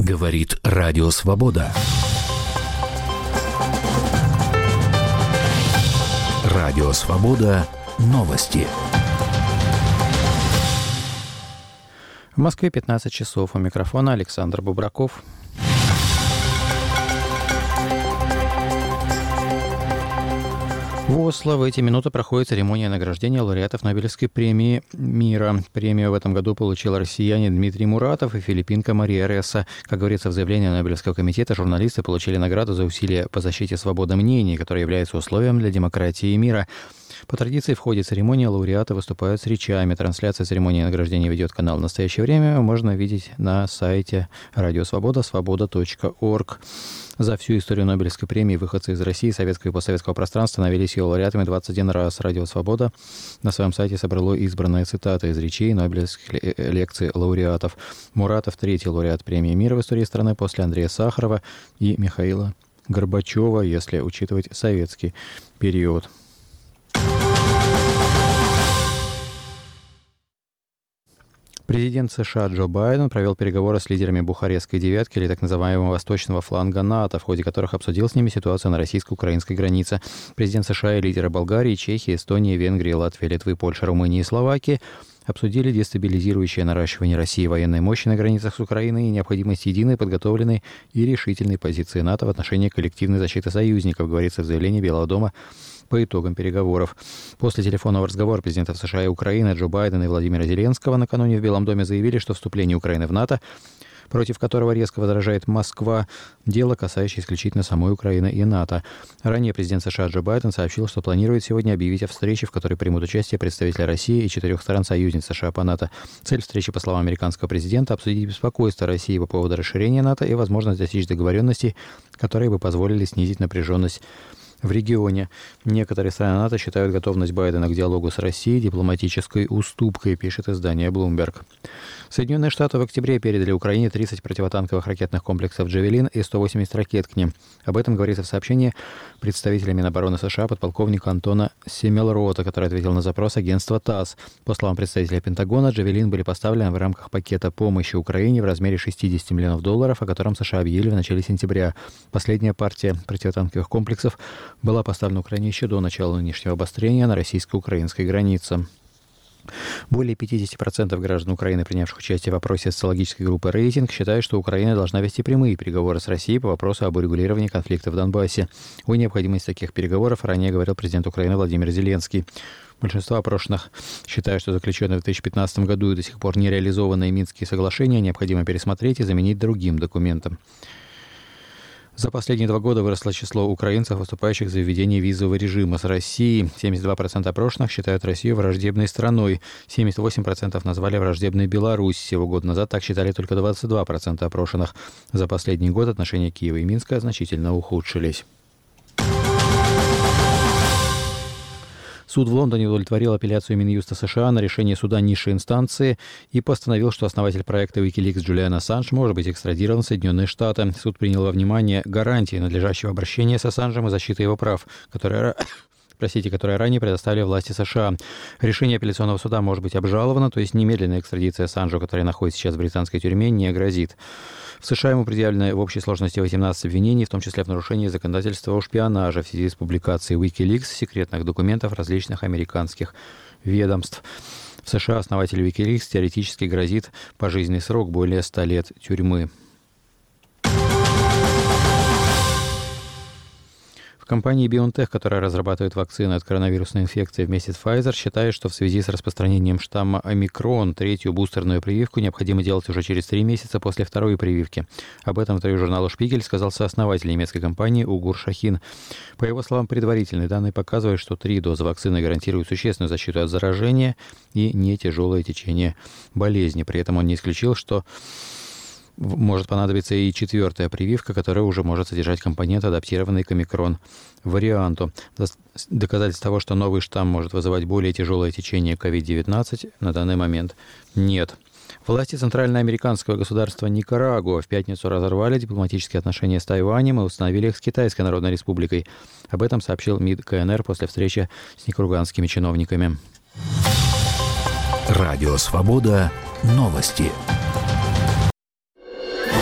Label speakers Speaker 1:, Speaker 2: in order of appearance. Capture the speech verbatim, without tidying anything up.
Speaker 1: Говорит Радио Свобода. Радио Свобода. Новости.
Speaker 2: В Москве пятнадцать часов. У микрофона Александр Бубраков. В Осло в эти минуты проходит церемония награждения лауреатов Нобелевской премии мира. Премию в этом году получил россиянин Дмитрий Муратов и филиппинка Мария Ресса. Как говорится в заявлении Нобелевского комитета, журналисты получили награду за усилия по защите свободы мнений, которая является условием для демократии и мира. По традиции в ходе церемонии лауреаты выступают с речами. Трансляция церемонии награждения ведет канал «В настоящее время». Можно видеть на сайте Радио Свобода, свобода точка орг. За всю историю Нобелевской премии выходцы из России, советского и постсоветского пространства становились ее лауреатами двадцать один раз. Радио Свобода на своем сайте собрало избранные цитаты из речей Нобелевских лекций лауреатов. Муратов – третий лауреат премии мира в истории страны после Андрея Сахарова и Михаила Горбачева, если учитывать советский период. Президент США Джо Байден провел переговоры с лидерами Бухарестской девятки, или так называемого восточного фланга НАТО, в ходе которых обсудил с ними ситуацию на российско-украинской границе. Президент США и лидеры Болгарии, Чехии, Эстонии, Венгрии, Латвии, Литвы, Польши, Румынии и Словакии обсудили дестабилизирующее наращивание России военной мощи на границах с Украиной и необходимость единой, подготовленной и решительной позиции НАТО в отношении коллективной защиты союзников, говорится в заявлении Белого дома по итогам переговоров. После телефонного разговора президентов США и Украины Джо Байдена и Владимира Зеленского накануне в Белом доме заявили, что вступление Украины в НАТО, против которого резко возражает Москва, дело, касающееся исключительно самой Украины и НАТО. Ранее президент США Джо Байден сообщил, что планирует сегодня объявить о встрече, в которой примут участие представители России и четырех стран-союзниц США по НАТО. Цель встречи, по словам американского президента, обсудить беспокойство России по поводу расширения НАТО и возможность достичь договоренностей, которые бы позволили снизить напряженность в регионе. Некоторые страны НАТО считают готовность Байдена к диалогу с Россией дипломатической уступкой, пишет издание Bloomberg. Соединенные Штаты в октябре передали Украине тридцать противотанковых ракетных комплексов «Джавелин» и сто восемьдесят ракет к ним. Об этом говорится в сообщении представителя Минобороны США подполковника Антона Семелрота, который ответил на запрос агентства ТАСС. По словам представителя Пентагона, «Джавелин» были поставлены в рамках пакета помощи Украине в размере шестьдесят миллионов долларов, о котором США объявили в начале сентября. Последняя партия противотанковых комплексов была поставлена Украине еще до начала нынешнего обострения на российско-украинской границе. Более пятьдесят процентов граждан Украины, принявших участие в опросе социологической группы «Рейтинг», считают, что Украина должна вести прямые переговоры с Россией по вопросу об урегулировании конфликта в Донбассе. О необходимости таких переговоров ранее говорил президент Украины Владимир Зеленский. Большинство опрошенных считают, что заключенные в две тысячи пятнадцатом году и до сих пор не реализованные Минские соглашения необходимо пересмотреть и заменить другим документом. За последние два года выросло число украинцев, выступающих за введение визового режима с Россией. семьдесят два процента опрошенных считают Россию враждебной страной. семьдесят восемь процентов назвали враждебной Беларусь. Всего год назад так считали только двадцать два процента опрошенных. За последний год отношения Киева и Минска значительно ухудшились. Суд в Лондоне удовлетворил апелляцию Минюста США на решение суда низшей инстанции и постановил, что основатель проекта Wikileaks Джулиан Ассанж может быть экстрадирован в Соединенные Штаты. Суд принял во внимание гарантии надлежащего обращения с Ассанжем и защиты его прав, которые... Простите, которые ранее предоставили власти США. Решение апелляционного суда может быть обжаловано, то есть немедленная экстрадиция Ассанжу, который находится сейчас в британской тюрьме, не грозит. В США ему предъявлено в общей сложности восемнадцать обвинений, в том числе в нарушении законодательства о шпионаже в связи с публикацией Wikileaks секретных документов различных американских ведомств. В США основателю Wikileaks теоретически грозит пожизненный срок более ста лет тюрьмы. В компании BioNTech, которая разрабатывает вакцины от коронавирусной инфекции вместе с Pfizer, считает, что в связи с распространением штамма омикрон третью бустерную прививку необходимо делать уже через три месяца после второй прививки. Об этом в интервью журналу «Шпигель» сказал сооснователь немецкой компании Угур Шахин. По его словам, предварительные данные показывают, что три дозы вакцины гарантируют существенную защиту от заражения и не тяжелое течение болезни. При этом он не исключил, что может понадобиться и четвертая прививка, которая уже может содержать компонент, адаптированный к омикрон варианту. Доказательств того, что новый штамм может вызывать более тяжелое течение ковид девятнадцать, на данный момент нет. Власти центральноамериканского государства Никарагуа в пятницу разорвали дипломатические отношения с Тайванем и установили их с Китайской Народной Республикой. Об этом сообщил МИД КНР после встречи с никарагуанскими чиновниками.
Speaker 1: Радио Свобода. Новости.